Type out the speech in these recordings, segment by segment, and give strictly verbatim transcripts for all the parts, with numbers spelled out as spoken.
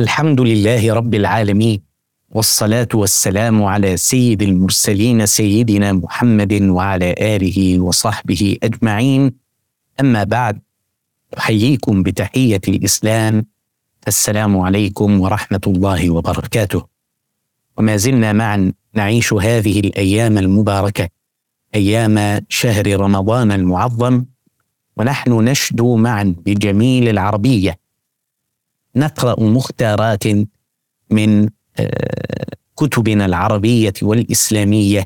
الحمد لله رب العالمين، والصلاة والسلام على سيد المرسلين سيدنا محمد وعلى آله وصحبه أجمعين. أما بعد، أحييكم بتحية الإسلام، السلام عليكم ورحمة الله وبركاته. وما زلنا معا نعيش هذه الأيام المباركة، أيام شهر رمضان المعظم، ونحن نشدو معا بجميل العربية، نقرأ مختارات من كتبنا العربية والإسلامية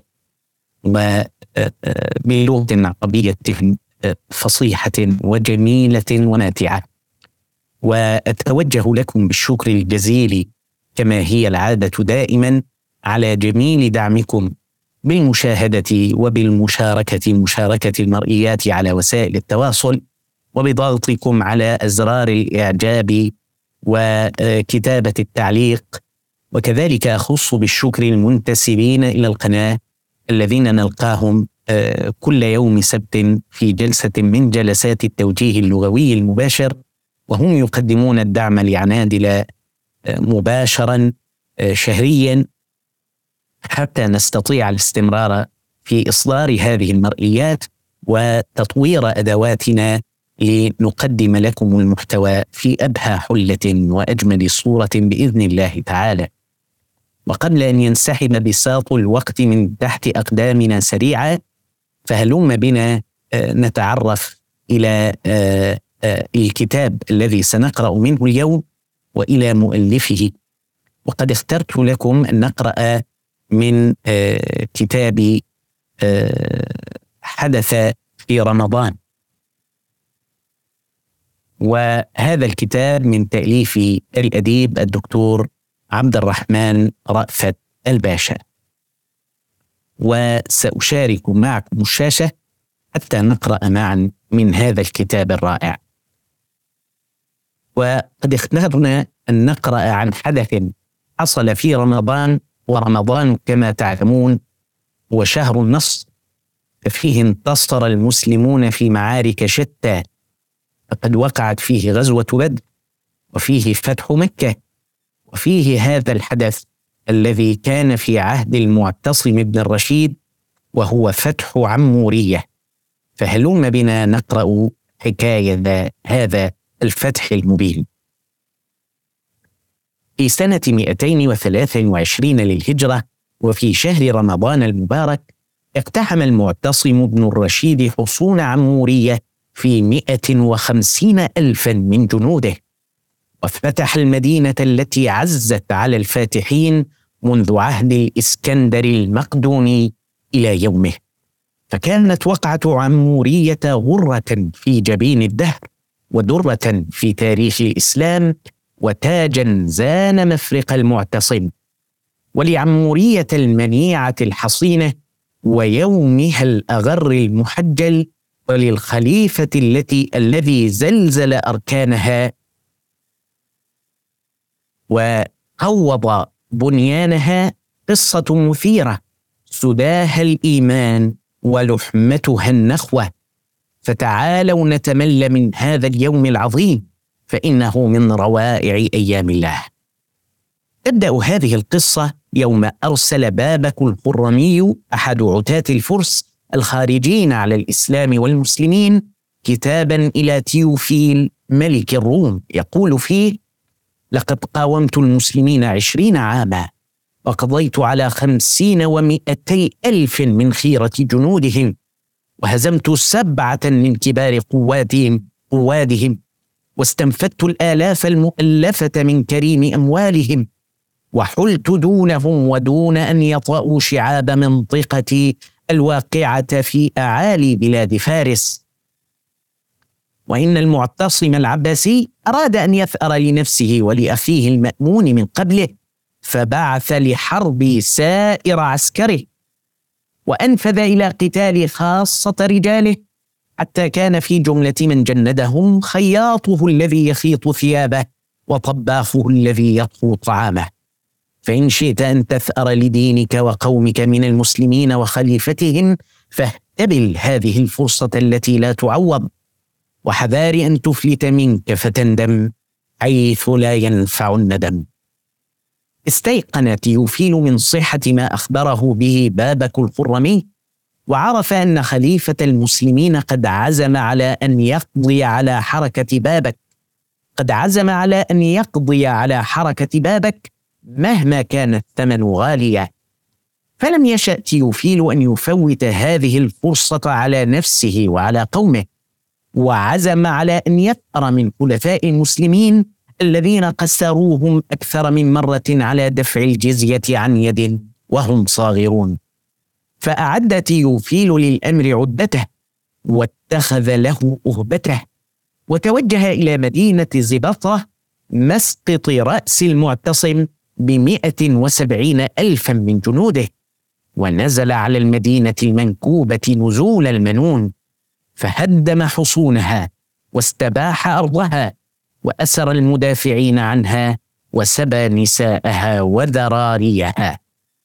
وبلغة عربية فصيحة وجميلة وناتعة. وأتوجه لكم بالشكر الجزيل كما هي العادة دائما على جميل دعمكم بالمشاهدة وبالمشاركة مشاركة المرئيات على وسائل التواصل، وبضغطكم على أزرار الإعجاب وكتابة التعليق. وكذلك أخص بالشكر المنتسبين إلى القناة الذين نلقاهم كل يوم سبت في جلسة من جلسات التوجيه اللغوي المباشر، وهم يقدمون الدعم لعنادل مباشرا شهريا حتى نستطيع الاستمرار في إصدار هذه المرئيات وتطوير أدواتنا لنقدم لكم المحتوى في أبهى حلة وأجمل صورة بإذن الله تعالى. وقبل أن ينسحب بساط الوقت من تحت أقدامنا سريعا، فهلم بنا نتعرف إلى الكتاب الذي سنقرأ منه اليوم وإلى مؤلفه. وقد اخترت لكم أن نقرأ من كتاب حدث في رمضان، وهذا الكتاب من تأليف الأديب الدكتور عبد الرحمن رأفت الباشا. وسأشارك معكم الشاشة حتى نقرأ معا من هذا الكتاب الرائع. وقد اخترنا أن نقرأ عن حدث حصل في رمضان، ورمضان كما تعلمون هو شهر النصر، ففيه انتصر المسلمون في معارك شتى، فقد وقعت فيه غزوة بدر، وفيه فتح مكة، وفيه هذا الحدث الذي كان في عهد المعتصم بن الرشيد وهو فتح عمورية. فهلم بنا نقرأ حكاية هذا الفتح المبين. في سنة مئتين وثلاث وعشرين للهجرة، وفي شهر رمضان المبارك، اقتحم المعتصم بن الرشيد حصون عمورية في مئة وخمسين ألفا من جنوده، وافتتح المدينة التي عزت على الفاتحين منذ عهد الإسكندر المقدوني إلى يومه. فكانت وقعة عمورية غرة في جبين الدهر، ودرة في تاريخ الإسلام، وتاجا زان مفرق المعتصم. ولعمورية المنيعة الحصينة ويومها الأغر المحجل، وللخليفة التي الذي زلزل أركانها وقوض بنيانها قصة مثيرة، سداها الإيمان ولحمتها النخوة. فتعالوا نتمل من هذا اليوم العظيم، فإنه من روائع أيام الله. تبدأ هذه القصة يوم أرسل بابك الخرمي أحد عتاة الفرس الخارجين على الإسلام والمسلمين كتابا إلى تيوفيل ملك الروم، يقول فيه: لقد قاومت المسلمين عشرين عاما، وقضيت على خمسين ومئتي ألف من خيرة جنودهم، وهزمت سبعة من كبار قواتهم قوادهم، واستنفدت الآلاف المؤلفة من كريم أموالهم، وحلت دونهم ودون أن يطأوا شعاب منطقتي الواقعة في أعالي بلاد فارس. وإن المعتصم العباسي أراد أن يثأر لنفسه ولأخيه المأمون من قبله، فبعث لحرب سائر عسكره، وأنفذ إلى قتال خاصة رجاله، حتى كان في جملة من جندهم خياطه الذي يخيط ثيابه، وطباخه الذي يطهو طعامه. فإن شئت أن تثأر لدينك وقومك من المسلمين وخليفتهم، فاهتبل هذه الفرصة التي لا تعوض، وحذار أن تفلت منك فتندم، حيث لا ينفع الندم. استيقن تيوفيل من صحة ما أخبره به بابك الخرمي، وعرف أن خليفة المسلمين قد عزم على أن يقضي على حركة بابك قد عزم على أن يقضي على حركة بابك مهما كان الثمن غاليا. فلم يشأ تيوفيل أن يفوت هذه الفرصة على نفسه وعلى قومه، وعزم على أن يثأر من خلفاء المسلمين الذين قسروهم أكثر من مرة على دفع الجزية عن يد وهم صاغرون. فأعد تيوفيل للأمر عدته، واتخذ له أهبته، وتوجه إلى مدينة زبطرة مسقط رأس المعتصم بمئة وسبعين ألفا من جنوده، ونزل على المدينة المنكوبة نزول المنون، فهدم حصونها واستباح أرضها، وأسر المدافعين عنها، وسبى نساءها وذراريها.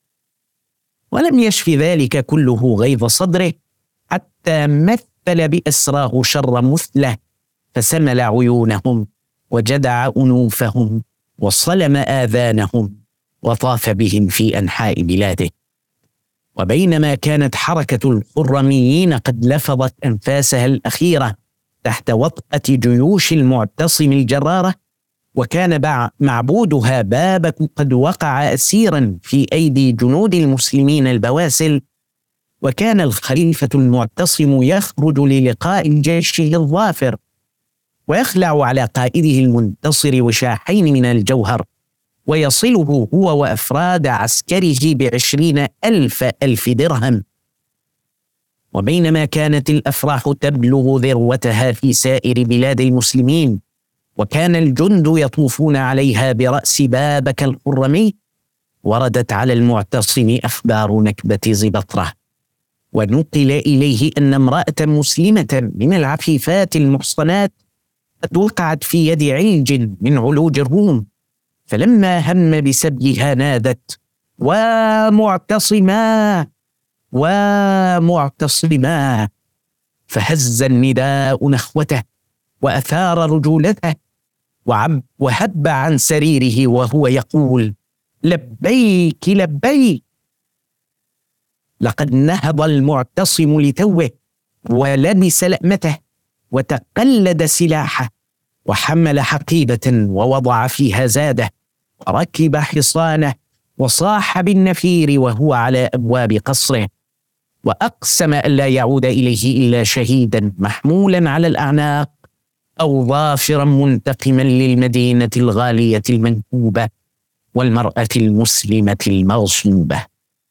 ولم يشف ذلك كله غيظ صدره، حتى مثل بأسراه شر مثله، فسمل عيونهم وجدع أنوفهم وصلم آذانهم، وطاف بهم في أنحاء بلاده. وبينما كانت حركة الخرميين قد لفظت أنفاسها الأخيرة تحت وطأة جيوش المعتصم الجرارة، وكان معبودها بابك قد وقع أسيرا في أيدي جنود المسلمين البواسل، وكان الخليفة المعتصم يخرج للقاء جيشه الظافر، ويخلع على قائده المنتصر وشاحين من الجوهر، ويصله هو وأفراد عسكره بعشرين ألف ألف درهم. وبينما كانت الأفراح تبلغ ذروتها في سائر بلاد المسلمين، وكان الجند يطوفون عليها برأس بابك الخرمي، وردت على المعتصم أخبار نكبة زبطرة، ونقل إليه أن امرأة مسلمة من العفيفات المحصنات قد وقعت في يد علج من علوج الروم، فلما هم بسبيها نادت: ومعتصما ومعتصما، فهز النداء نخوته وأثار رجولته، وهب عن سريره وهو يقول: لبيك لبيك. لقد نهض المعتصم لتوه، ولبس لأمته، وتقلد سلاحه، وحمل حقيبة ووضع فيها زاده، وركب حصانه، وصاح بالنفير وهو على أبواب قصره، وأقسم ألا يعود إليه إلا شهيدا محمولا على الأعناق، أو ظافرا منتقما للمدينة الغالية المنكوبة والمرأة المسلمة المغصوبة.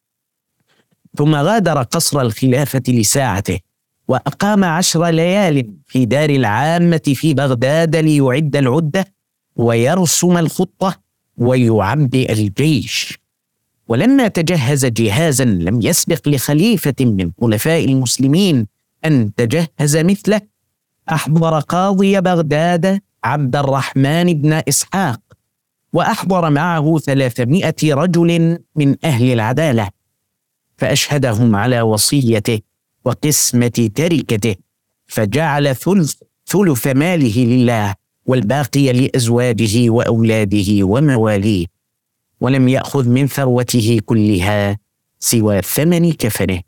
ثم غادر قصر الخلافة لساعته، وأقام عشر ليال في دار العامة في بغداد ليعد العدة ويرسم الخطة ويعبئ الجيش. ولما تجهز جهازا لم يسبق لخليفة من خلفاء المسلمين أن تجهز مثله، أحضر قاضي بغداد عبد الرحمن بن إسحاق، وأحضر معه ثلاثمائة رجل من أهل العدالة، فأشهدهم على وصيته وقسمة تركته، فجعل ثلث ثلث ماله لله، والباقي لأزواجه وأولاده ومواليه، ولم يأخذ من ثروته كلها سوى ثمن كفنه.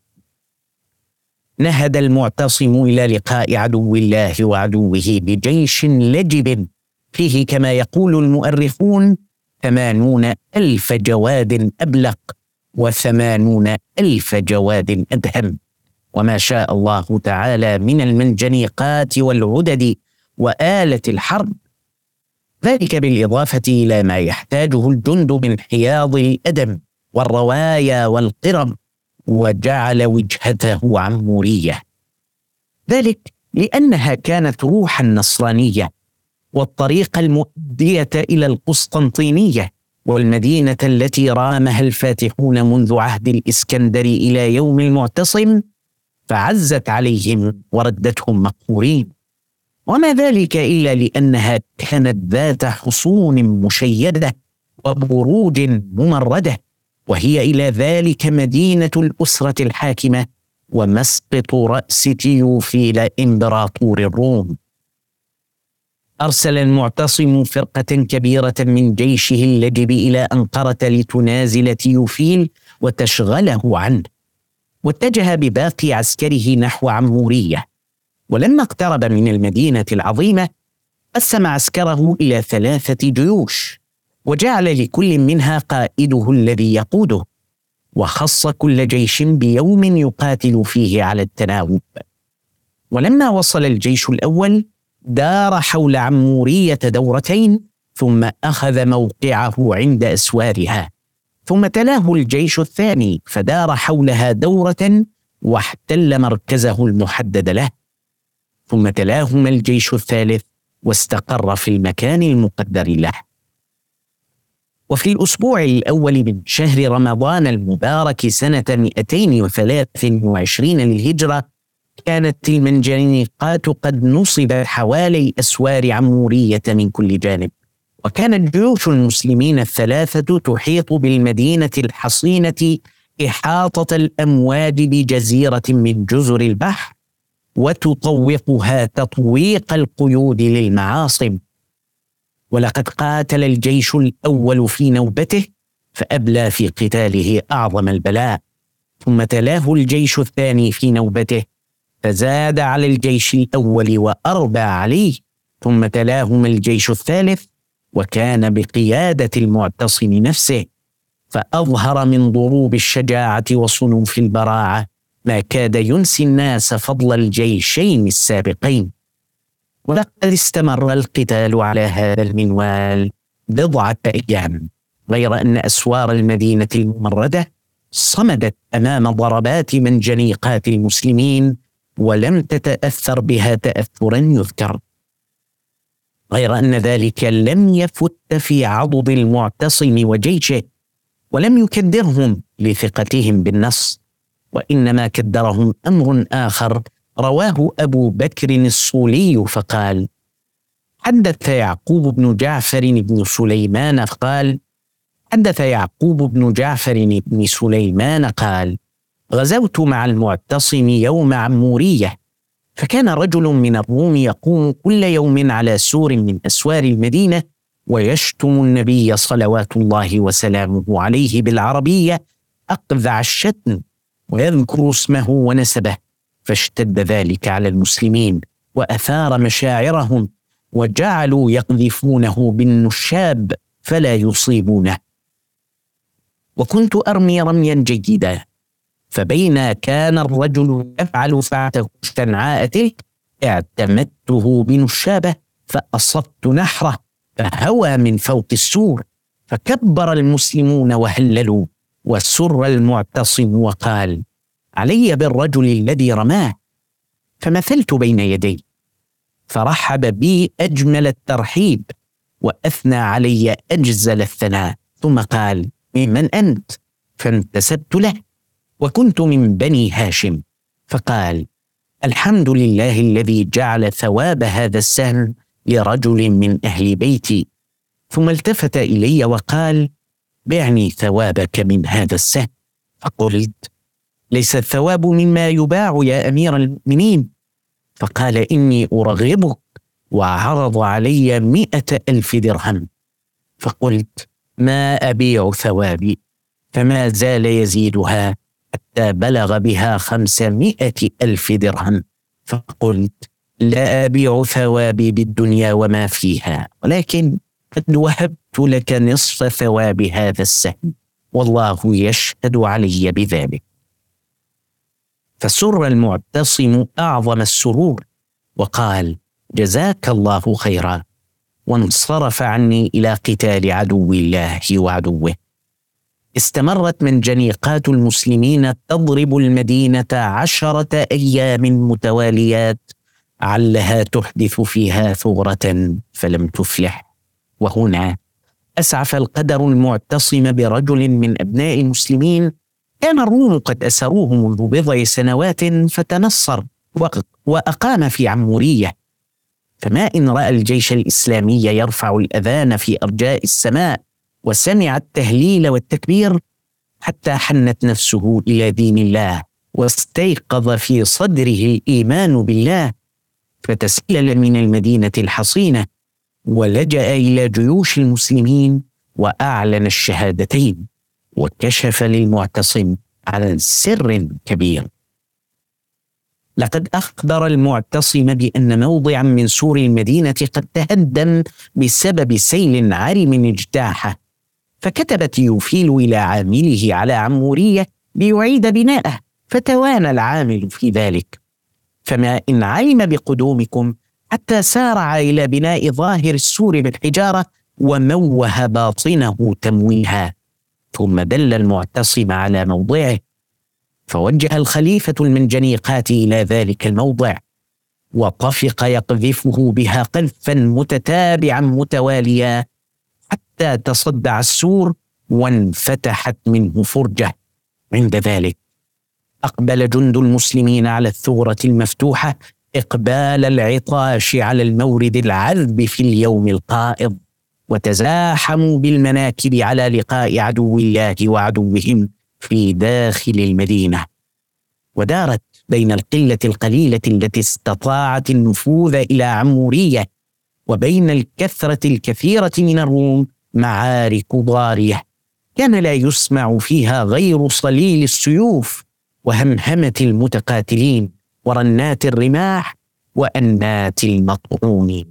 نهد المعتصم إلى لقاء عدو الله وعدوه بجيش لجب فيه كما يقول المؤرخون ثمانون ألف جواد أبلق وثمانون ألف جواد أدهم، وما شاء الله تعالى من المنجنيقات والعدد وآلة الحرب، ذلك بالإضافة إلى ما يحتاجه الجند من حياض الأدم والروايا والقرم، وجعل وجهته عمورية، ذلك لأنها كانت روح النصرانية والطريق المؤدية إلى القسطنطينية، والمدينة التي رامها الفاتحون منذ عهد الإسكندر إلى يوم المعتصم، فعزت عليهم وردتهم مقهورين. وما ذلك إلا لأنها كانت ذات حصون مشيدة وبروج ممردة، وهي إلى ذلك مدينة الأسرة الحاكمة ومسقط رأس تيوفيل إمبراطور الروم. أرسل المعتصم فرقة كبيرة من جيشه اللجب إلى أنقرة لتنازل تيوفيل وتشغله عنه، واتجه بباقي عسكره نحو عمورية. ولما اقترب من المدينة العظيمة قسم عسكره إلى ثلاثة جيوش، وجعل لكل منها قائده الذي يقوده، وخص كل جيش بيوم يقاتل فيه على التناوب. ولما وصل الجيش الأول دار حول عمورية دورتين، ثم أخذ موقعه عند أسوارها، ثم تلاه الجيش الثاني فدار حولها دورة واحتل مركزه المحدد له، ثم تلاهما الجيش الثالث واستقر في المكان المقدر له. وفي الأسبوع الأول من شهر رمضان المبارك سنة مئتين وثلاث وعشرين للهجرة كانت المنجنيقات قد نصبت حوالي أسوار عمورية من كل جانب، وكانت جيوش المسلمين الثلاثة تحيط بالمدينة الحصينة إحاطة الأمواج بجزيرة من جزر البحر، وتطوقها تطويق القيود للمعاصم. ولقد قاتل الجيش الأول في نوبته فأبلى في قتاله أعظم البلاء، ثم تلاه الجيش الثاني في نوبته فزاد على الجيش الأول وأربى عليه، ثم تلاهما الجيش الثالث وكان بقيادة المعتصم نفسه، فأظهر من ضروب الشجاعة وصنوف البراعة ما كاد ينسي الناس فضل الجيشين السابقين. ولقد استمر القتال على هذا المنوال بضعة أيام، غير أن أسوار المدينة الممردة صمدت أمام ضربات منجنيقات المسلمين ولم تتأثر بها تأثرا يذكر، غير أن ذلك لم يفت في عضد المعتصم وجيشه، ولم يكدرهم لثقتهم بالنص، وإنما كدرهم أمر آخر رواه أبو بكر الصولي فقال: حدث يعقوب بن جعفر بن سليمان قال حدث يعقوب بن جعفر بن سليمان قال غزوت مع المعتصم يوم عمورية، فكان رجل من الروم يقوم كل يوم على سور من أسوار المدينة ويشتم النبي صلوات الله وسلامه عليه بالعربية أقذع الشتم، ويذكر اسمه ونسبه، فاشتد ذلك على المسلمين وأثار مشاعرهم، وجعلوا يقذفونه بالنشاب فلا يصيبونه. وكنت أرمي رميا جيدا، فبين كان الرجل يفعل فعته الشنعاء تلك اعتمدته بنشابه فأصبت نحره فهوى من فوق السور، فكبر المسلمون وهللوا، وسر المعتصم وقال: علي بالرجل الذي رماه. فمثلت بين يدي فرحب بي أجمل الترحيب وأثنى علي أجزل الثناء، ثم قال: ممن أنت؟ فانتسبت له وكنت من بني هاشم، فقال: الحمد لله الذي جعل ثواب هذا السهم لرجل من أهل بيتي. ثم التفت إلي وقال: بعني ثوابك من هذا السهم. فقلت: ليس الثواب مما يباع يا أمير المؤمنين. فقال: إني أرغبك، وعرض علي مئة ألف درهم. فقلت: ما أبيع ثوابي. فما زال يزيدها حتى بلغ بها خمسمائة ألف درهم. فقلت: لا أبيع ثوابي بالدنيا وما فيها، ولكن قد وهبت لك نصف ثواب هذا السهم، والله يشهد علي بذلك. فسر المعتصم أعظم السرور وقال: جزاك الله خيرا، وانصرف عني إلى قتال عدو الله وعدوه. استمرت منجنيقات المسلمين تضرب المدينة عشرة أيام متواليات علها تحدث فيها ثغرة فلم تفلح. وهنا أسعف القدر المعتصم برجل من أبناء المسلمين كان الروم قد أسروه منذ بضع سنوات، فتنصر وأقام في عمورية. فما إن رأى الجيش الإسلامي يرفع الأذان في أرجاء السماء وسمع التهليل والتكبير حتى حنت نفسه إلى دين الله واستيقظ في صدره الإيمان بالله، فتسلل من المدينة الحصينة ولجأ إلى جيوش المسلمين وأعلن الشهادتين، وكشف للمعتصم عن سر كبير. لقد أخبر المعتصم بأن موضعا من سور المدينة قد تهدم بسبب سيل عارم اجتاحه، فكتب تيوفيل إلى عامله على عمورية ليعيد بناءه، فتوانى العامل في ذلك، فما إن علم بقدومكم حتى سارع إلى بناء ظاهر السور بالحجارة وموه باطنه تمويها، ثم دل المعتصم على موضعه، فوجه الخليفة المنجنيقات إلى ذلك الموضع، وطفق يقذفه بها قذفا متتابعا متواليا حتى تصدع السور وانفتحت منه فرجة. عند ذلك أقبل جند المسلمين على الثغرة المفتوحة إقبال العطاش على المورد العذب في اليوم القائض، وتزاحموا بالمناكب على لقاء عدو الله وعدوهم في داخل المدينة، ودارت بين القلة القليلة التي استطاعت النفوذ إلى عمورية وبين الكثرة الكثيرة من الروم معارك ضارية كان لا يسمع فيها غير صليل السيوف وهمهمة المتقاتلين ورنات الرماح وأنات المطعونين.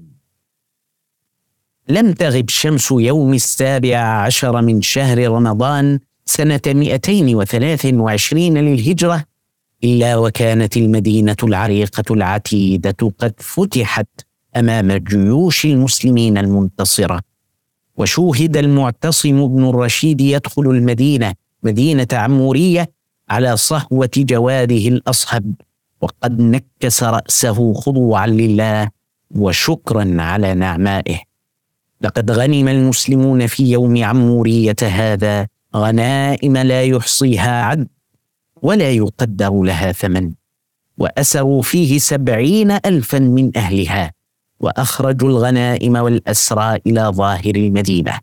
لم تغب شمس يوم السابع عشر من شهر رمضان سنة مئتين وثلاث وعشرين للهجرة إلا وكانت المدينة العريقة العتيدة قد فتحت أمام جيوش المسلمين المنتصرة، وشوهد المعتصم بن الرشيد يدخل المدينة مدينة عمورية على صهوة جواده الأصهب، وقد نكس رأسه خضوعا لله وشكرا على نعمائه. لقد غنم المسلمون في يوم عمورية هذا غنائم لا يحصيها عد ولا يقدر لها ثمن، وأسروا فيه سبعين ألفا من أهلها، وأخرجوا الغنائم والأسرى إلى ظاهر المدينة.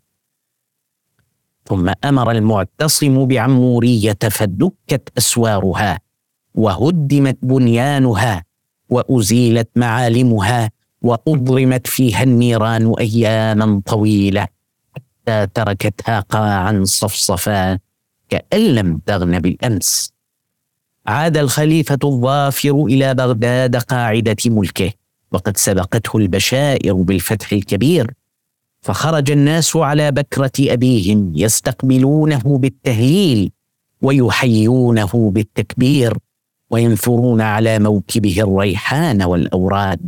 ثم أمر المعتصم بعمورية فدكت أسوارها وهدمت بنيانها وأزيلت معالمها وأضرمت فيها النيران أياما طويلة حتى تركتها قاعا صفصفا كأن لم تغن بالأمس. عاد الخليفة الظافر إلى بغداد قاعدة ملكه، وقد سبقته البشائر بالفتح الكبير، فخرج الناس على بكرة أبيهم يستقبلونه بالتهليل ويحيونه بالتكبير وينثرون على موكبه الريحان والأوراد،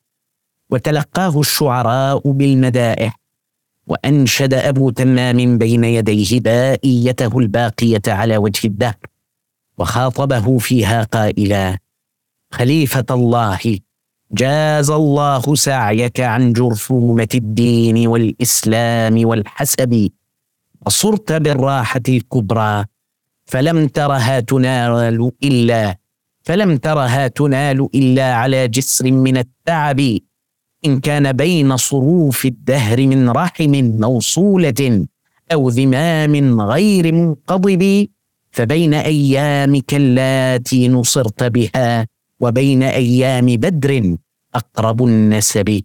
وتلقاه الشعراء بالمدائح، وأنشد أبو تمام بين يديه بائيته الباقية على وجه الدهر، وخاطبه فيها قائلا: خليفة الله، جاز الله سعيك عن جرثومة الدين والإسلام والحسب، وصرت بالراحة الكبرى، فلم ترها تنال إلا فلم ترها تنال إلا على جسر من التعب، إن كان بين صروف الدهر من رحم موصولة أو ذمام غير منقضب، فبين أيامك اللاتي نصرت بها وبين أيام بدر أقرب النسب.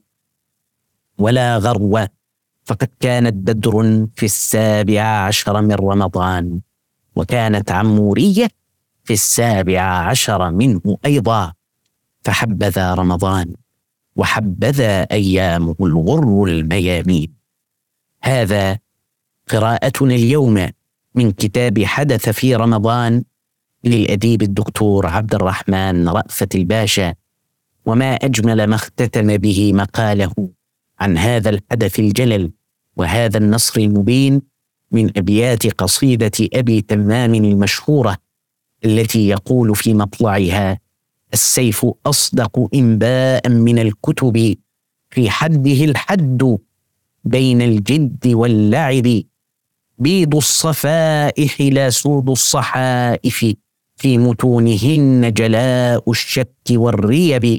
ولا غرو، فقد كانت بدر في السابع عشر من رمضان، وكانت عمورية في السابع عشر منه أيضا، فحبذا رمضان وحبذا أيامه الغر الميامين. هذا قراءتنا اليوم من كتاب حدث في رمضان للأديب الدكتور عبد الرحمن رأفت الباشا، وما أجمل ما اختتم به مقاله عن هذا الحدث الجلل وهذا النصر المبين من أبيات قصيدة أبي تمام المشهورة التي يقول في مطلعها: السيف أصدق إنباء من الكتب، في حده الحد بين الجد واللعب، بيض الصفائح لا سود الصحائف، في متونهن جلاء الشك والريب.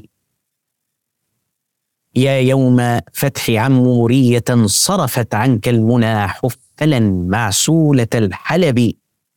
يا يوم فتح عمورية صرفت عنك المنى حفلا معسولة الحلب،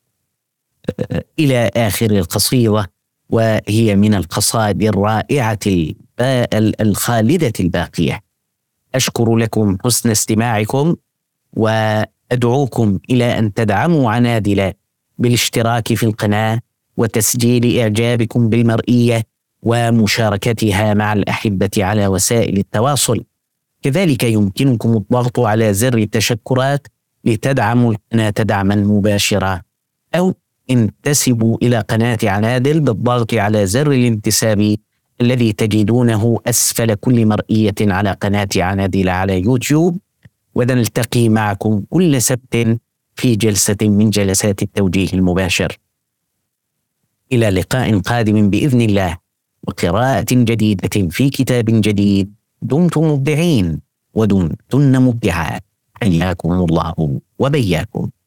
إلى آخر القصيدة، وهي من القصائد الرائعة الخالدة الباقية. أشكر لكم حسن استماعكم، وأدعوكم إلى أن تدعموا عنادل بالاشتراك في القناة وتسجيل إعجابكم بالمرئية ومشاركتها مع الأحبة على وسائل التواصل. كذلك يمكنكم الضغط على زر التشكرات لتدعموا القناة دعما مباشرا، أو انتسبوا إلى قناة عنادل بالضغط على زر الانتساب الذي تجدونه أسفل كل مرئية على قناة عنادل على يوتيوب. ونلتقي معكم كل سبت في جلسة من جلسات التوجيه المباشر. إلى لقاء قادم بإذن الله، وقراءة جديدة في كتاب جديد. دمتم مبدعين ودمتن مبدعات، حياكم الله وبياكم.